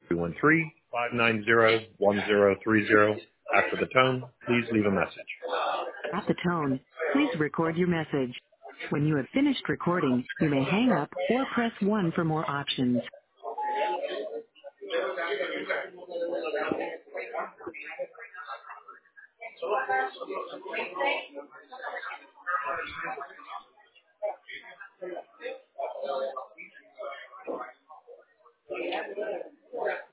213-590-1030. After the tone, please leave a message. At the tone, please record your message. When you have finished recording, you may hang up or press 1 for more options.